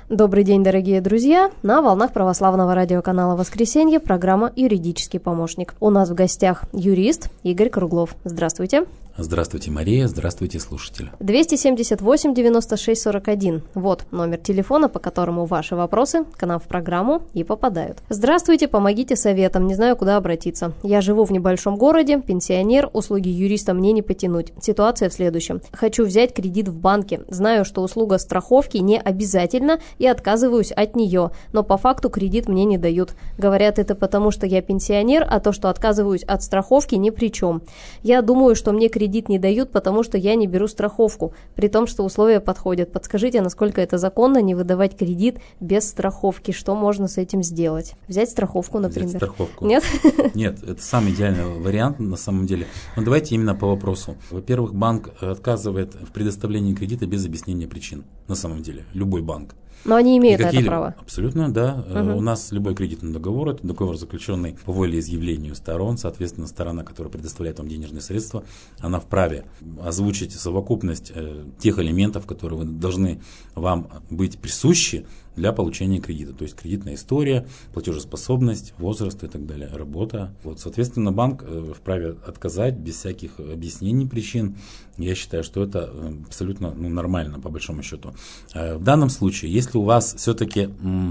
Добрый день, дорогие друзья! На волнах православного радиоканала «Воскресенье» программа «Юридический помощник». У нас в гостях юрист Игорь Круглов. Здравствуйте. Здравствуйте, Мария. Здравствуйте, слушатели. 278-96-41. Вот номер телефона, по которому ваши вопросы к нам в программу и попадают. Здравствуйте, помогите советом. Не знаю, куда обратиться. Я живу в небольшом городе, пенсионер, услуги юриста мне не потянуть. Ситуация в следующем. Хочу взять кредит в банке. Знаю, что услуга страховки не обязательна и отказываюсь от нее, но по факту кредит мне не дают. Говорят, это потому, что я пенсионер, а то, что отказываюсь от страховки, ни при чем. Я думаю, что мне кредит не дают, потому что я не беру страховку, при том, что условия подходят. Подскажите, насколько это законно не выдавать кредит без страховки? Что можно с этим сделать? Взять страховку, например? Взять страховку. Нет? Нет, это самый идеальный вариант на самом деле. Но давайте именно по вопросу. Во-первых, банк отказывает в предоставлении кредита без объяснения причин. На самом деле, любой банк. Но они имеют на это право. Абсолютно, да. У нас любой кредитный договор, это договор, заключенный по волеизъявлению сторон. Соответственно, сторона, которая предоставляет вам денежные средства, она вправе озвучить совокупность тех элементов, которые должны вам быть присущи для получения кредита. То есть кредитная история, платежеспособность, возраст и так далее, работа. Соответственно, банк вправе отказать без всяких объяснений причин. Я считаю, что это абсолютно нормально, по большому счету. В данном случае, если у вас все-таки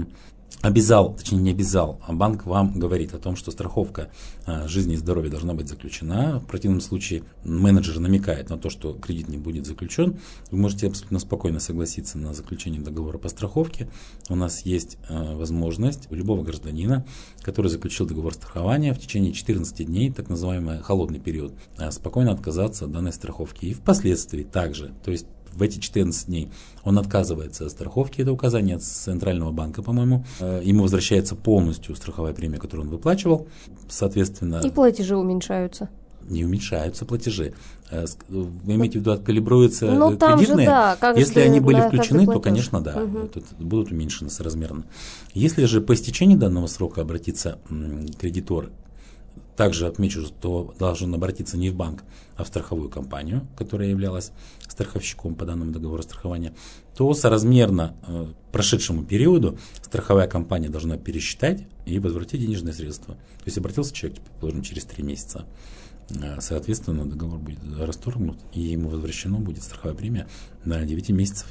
не обязал, а банк вам говорит о том, что страховка жизни и здоровья должна быть заключена. В противном случае менеджер намекает на то, что кредит не будет заключен. Вы можете абсолютно спокойно согласиться на заключение договора по страховке. У нас есть возможность у любого гражданина, который заключил договор страхования, в течение 14 дней, так называемый холодный период, спокойно отказаться от данной страховки. И впоследствии также, то есть в эти 14 дней он отказывается от страховки, это указание от Центрального банка, по-моему. Ему возвращается полностью страховая премия, которую он выплачивал. Соответственно, и платежи уменьшаются. Не уменьшаются платежи. Вы имеете в виду, откалибруются кредитные? Же, да, если они были включены, то, конечно, да, будут уменьшены соразмерно. Если же по истечении данного срока обратится кредитор, также отмечу, что должен обратиться не в банк, а в страховую компанию, которая являлась страховщиком по данному договору страхования, то соразмерно прошедшему периоду страховая компания должна пересчитать и возвратить денежные средства. То есть обратился человек, предположим, через 3 месяца. Соответственно, договор будет расторгнут, и ему возвращена будет страховая премия на 9 месяцев,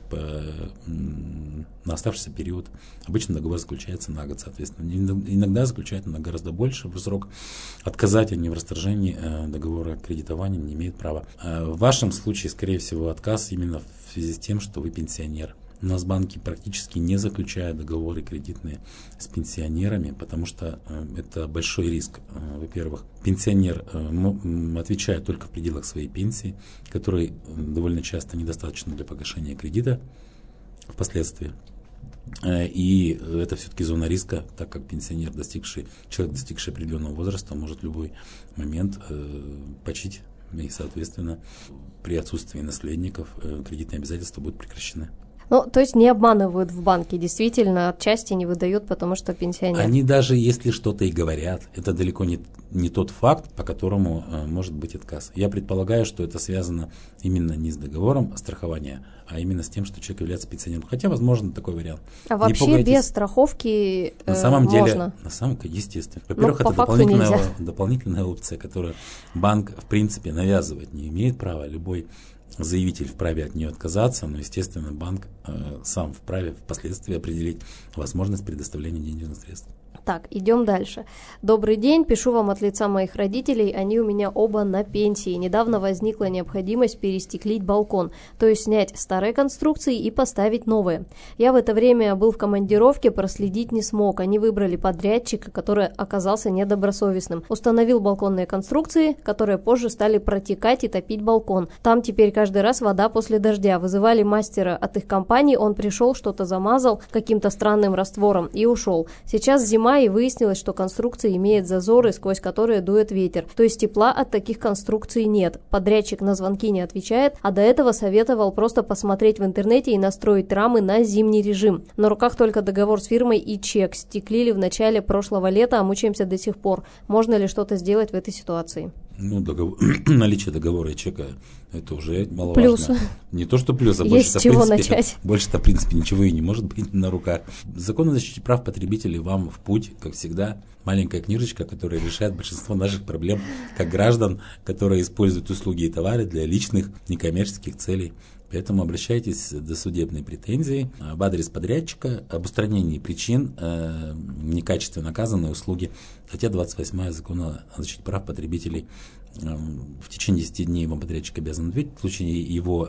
на оставшийся период. Обычно договор заключается на год, соответственно. Иногда заключают на гораздо больше срок. Отказать они в расторжении договора кредитования не имеют права. В вашем случае, скорее всего, отказ именно в связи с тем, что вы пенсионер. У нас банки практически не заключают договоры кредитные с пенсионерами, потому что это большой риск. Во-первых, пенсионер отвечает только в пределах своей пенсии, которой довольно часто недостаточно для погашения кредита впоследствии. И это все-таки зона риска, так как пенсионер, человек, достигший определенного возраста, может в любой момент почить. И, соответственно, при отсутствии наследников кредитные обязательства будут прекращены. То есть не обманывают в банке, действительно, отчасти не выдают, потому что пенсионер. Они даже если что-то и говорят, это далеко не тот факт, по которому может быть отказ. Я предполагаю, что это связано именно не с договором страхования, а именно с тем, что человек является пенсионером. Хотя, возможно, такой вариант. А вообще без страховки на самом деле, можно? Естественно. Во-первых, это дополнительная опция, которую банк, в принципе, навязывает. Не имеет права любой заявитель вправе от нее отказаться, но, естественно, банк сам вправе впоследствии определить возможность предоставления денежных средств. Так, идем дальше. Добрый день, пишу вам от лица моих родителей, они у меня оба на пенсии. Недавно возникла необходимость перестеклить балкон, то есть снять старые конструкции и поставить новые. Я в это время был в командировке, проследить не смог. Они выбрали подрядчика, который оказался недобросовестным. Установил балконные конструкции, которые позже стали протекать и топить балкон. Там теперь каждый раз вода после дождя. Вызывали мастера от их компании, он пришел, что-то замазал каким-то странным раствором и ушел. Сейчас зима, и выяснилось, что конструкция имеет зазоры, сквозь которые дует ветер. То есть тепла от таких конструкций нет. Подрядчик на звонки не отвечает, а до этого советовал просто посмотреть в интернете и настроить рамы на зимний режим. На руках только договор с фирмой и чек. Стеклили в начале прошлого лета, а мучаемся до сих пор. Можно ли что-то сделать в этой ситуации? Наличие договора и чека – это уже маловажно. Плюс. Не то, что плюс, а Есть с чего начать. Больше-то, в принципе, ничего и не может быть на руках. Закон о защите прав потребителей вам в путь, как всегда. Маленькая книжечка, которая решает большинство наших проблем, как граждан, которые используют услуги и товары для личных некоммерческих целей. Поэтому обращайтесь с досудебной претензией в адрес подрядчика об устранении причин некачественно оказанной услуги. Статья 28 Закона о защите прав потребителей. В течение 10 дней вам подрядчик обязан ответить. В случае его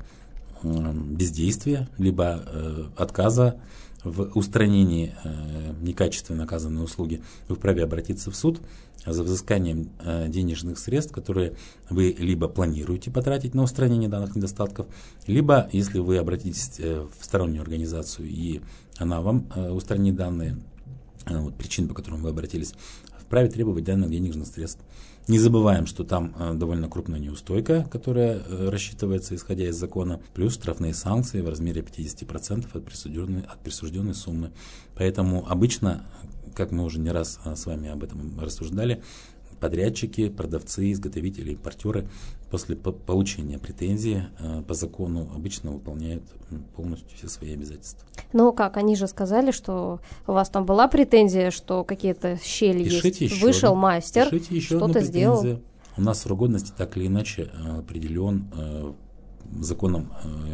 бездействия, либо отказа в устранении некачественно оказанной услуги, вы вправе обратиться в суд за взысканием денежных средств, которые вы либо планируете потратить на устранение данных недостатков, либо, если вы обратитесь в стороннюю организацию и она вам устранит данные причин, по которым вы обратились, вправе требовать данных денежных средств. Не забываем, что там довольно крупная неустойка, которая рассчитывается исходя из закона, плюс штрафные санкции в размере 50% от присужденной суммы. Поэтому обычно, как мы уже не раз с вами об этом рассуждали, подрядчики, продавцы, изготовители, импортеры после получения претензии по закону обычно выполняют полностью все свои обязательства. Ну как, они же сказали, что у вас там была претензия, что какие-то щели есть. Вышел мастер, что-то сделал. У нас срок годности так или иначе определен законом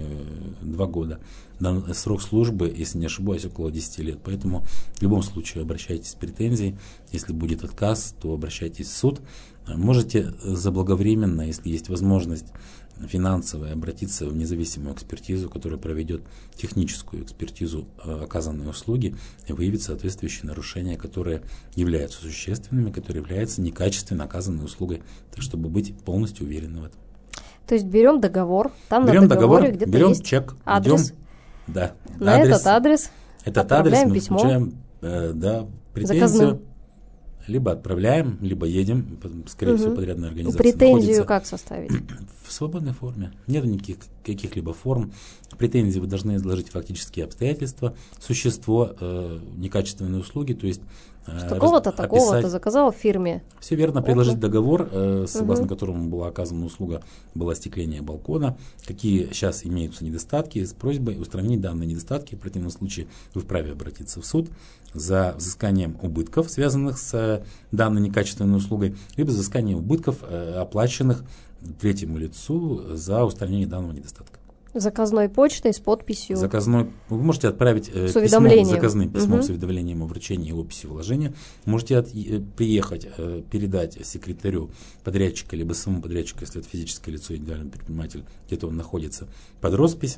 2 года. Срок службы, если не ошибаюсь, около 10 лет. Поэтому в любом случае обращайтесь с претензией. Если будет отказ, то обращайтесь в суд. Можете заблаговременно, если есть возможность финансовая, обратиться в независимую экспертизу, которая проведет техническую экспертизу оказанной услуги и выявит соответствующие нарушения, которые являются существенными, которые являются некачественно оказанной услугой, так чтобы быть полностью уверены в этом. То есть берем договор, там берем на договоре где-то берем есть чек, адрес. Идем, да, на этот адрес отправляем мы письмо. Получаем претензию. Заказным. Либо отправляем, либо едем, скорее всего, подрядная организация. Претензию как составить? В свободной форме. Нет никаких каких-либо форм. Претензии вы должны изложить фактические обстоятельства, существо некачественной услуги, то есть такого-то, такого-то заказал в фирме. Все верно, предложить договор, согласно которому была оказана услуга, было остекление балкона, какие сейчас имеются недостатки, с просьбой устранить данные недостатки. В противном случае вы вправе обратиться в суд за взысканием убытков, связанных с данной некачественной услугой, либо взысканием убытков, оплаченных третьему лицу за устранение данного недостатка. Заказной почтой с подписью. Вы можете отправить заказным письмом с уведомлением о вручении и описи вложения. Можете приехать, передать секретарю подрядчика, либо самому подрядчику, если это физическое лицо, индивидуальный предприниматель, где-то он находится, под роспись.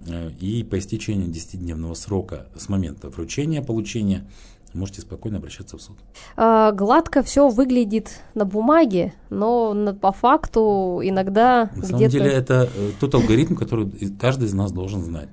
И по истечении 10-дневного срока с момента вручения, получения, можете спокойно обращаться в суд. Гладко все выглядит на бумаге, но по факту иногда на самом деле это тот алгоритм, который каждый из нас должен знать.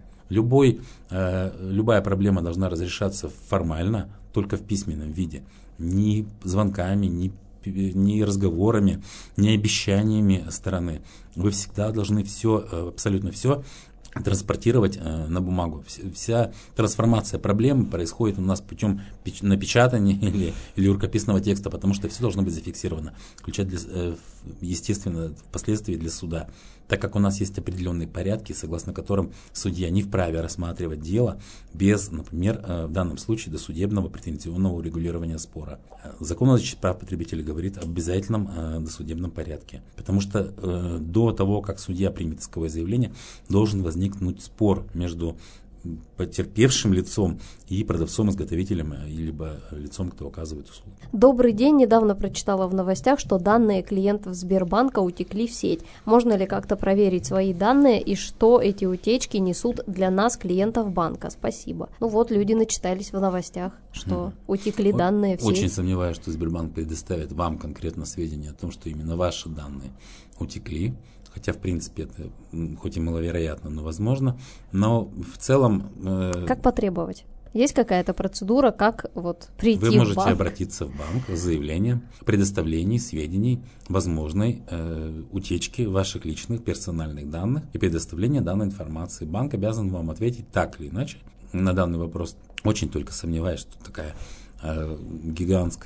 Любая проблема должна разрешаться формально, только в письменном виде. Ни звонками, ни разговорами, ни обещаниями стороны. Вы всегда должны абсолютно все транспортировать на бумагу. Вся трансформация проблемы происходит у нас путем напечатания или рукописного текста, потому что все должно быть зафиксировано, включая, естественно, впоследствии для суда. Так как у нас есть определенные порядки, согласно которым судья не вправе рассматривать дело без, например, в данном случае досудебного претензионного урегулирования спора. Закон о защите прав потребителей говорит об обязательном досудебном порядке, потому что до того, как судья примет исковое заявление, должен возникнуть спор между потерпевшим лицом и продавцом-изготовителем, либо лицом, кто оказывает услуги. Добрый день. Недавно прочитала в новостях, что данные клиентов Сбербанка утекли в сеть. Можно ли как-то проверить свои данные и что эти утечки несут для нас, клиентов банка? Спасибо. Люди начитались в новостях, что утекли данные в сеть. Очень сомневаюсь, что Сбербанк предоставит вам конкретно сведения о том, что именно ваши данные утекли. Хотя, в принципе, это хоть и маловероятно, но возможно. Но в целом... Как потребовать? Есть какая-то процедура, как прийти в банк? Вы можете обратиться в банк с заявлением о предоставлении сведений возможной утечки ваших личных персональных данных и предоставления данной информации. Банк обязан вам ответить так или иначе на данный вопрос. Очень только сомневаюсь, что такая гигантская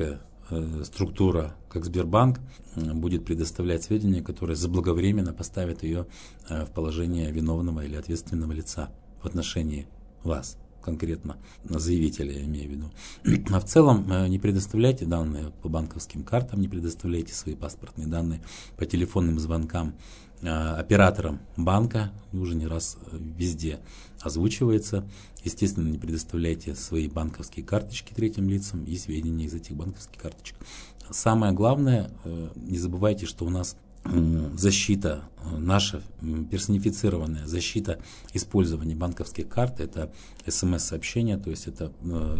структура, как Сбербанк, будет предоставлять сведения, которые заблаговременно поставят ее в положение виновного или ответственного лица в отношении вас, конкретно заявителя, я имею в виду. А в целом не предоставляйте данные по банковским картам, не предоставляйте свои паспортные данные по телефонным звонкам операторам банка, уже не раз везде озвучивается. Естественно, не предоставляйте свои банковские карточки третьим лицам и сведения из этих банковских карточек. Самое главное, не забывайте, что у нас защита, наша персонифицированная защита использования банковских карт, это смс-сообщения, то есть это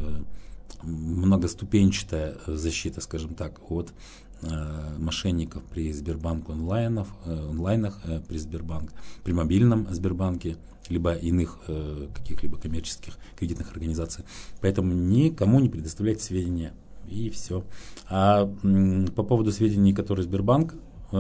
многоступенчатая защита, скажем так, от мошенников при Сбербанк онлайнах, при Сбербанк, при мобильном Сбербанке, либо иных каких-либо коммерческих кредитных организаций. Поэтому никому не предоставляйте сведения, и все. А по поводу сведений, которые Сбербанк,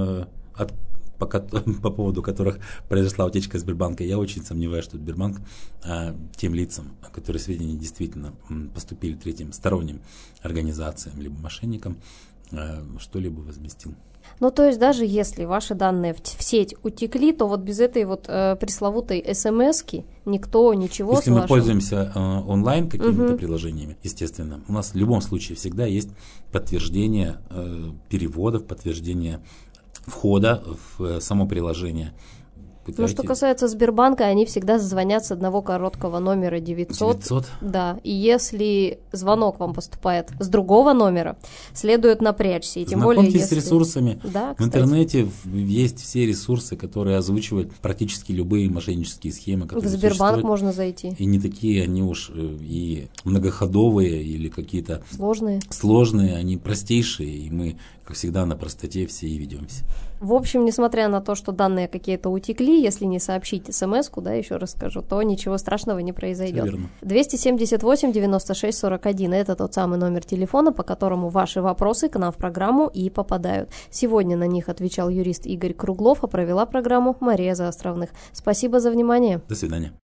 по поводу которых произошла утечка Сбербанка, я очень сомневаюсь, что Сбербанк тем лицам, которые сведения действительно поступили третьим сторонним организациям либо мошенникам, что-либо возместил. Ну, то есть даже если ваши данные в сеть утекли, то вот без этой вот пресловутой смс-ки никто ничего Если мы пользуемся онлайн какими-то приложениями, естественно, у нас в любом случае всегда есть подтверждение переводов, подтверждение входа в само приложение. Ну, что касается Сбербанка, они всегда звонят с одного короткого номера 900. Да, и если звонок вам поступает с другого номера, следует напрячься. И тем более, с ресурсами. Да, в интернете есть все ресурсы, которые озвучивают практически любые мошеннические схемы, которые в Сбербанк можно зайти. И не такие они уж и многоходовые или какие-то сложные, они простейшие, и мы, как всегда, на простоте все и ведемся. В общем, несмотря на то, что данные какие-то утекли, если не сообщить смс-ку, да, еще раз скажу, то ничего страшного не произойдет. Верно. 278-96-41 – это тот самый номер телефона, по которому ваши вопросы к нам в программу и попадают. Сегодня на них отвечал юрист Игорь Круглов, а провела программу Мария Заостровных. Спасибо за внимание. До свидания.